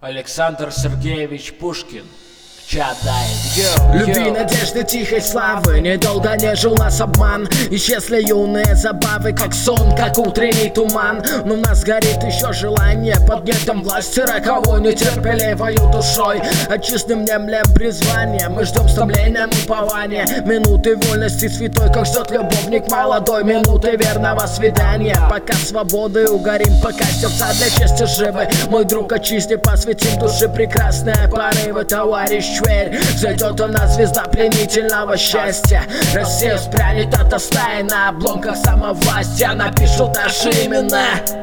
Александр Сергеевич Пушкин. Чадай. Любви, надежды, тихой славы, недолго не жил нас обман. Исчезли юные забавы, как сон, как утренний туман. Но в нас горит еще желание под гнетом власти роковой, нетерпеливою душой. Отчизны внемлем призвание, мы ждем с томлением упования. Минуты вольности святой, как ждет любовник молодой. Минуты верного свидания, пока свободы угорим, пока сердца для чести живы. Мой друг, отчизне посвятим души прекрасные порывы, товарищ. Зайдет у нас звезда пленительного счастья. Россия спрянет от стаи на обломках самовластия. Напишут наши имена.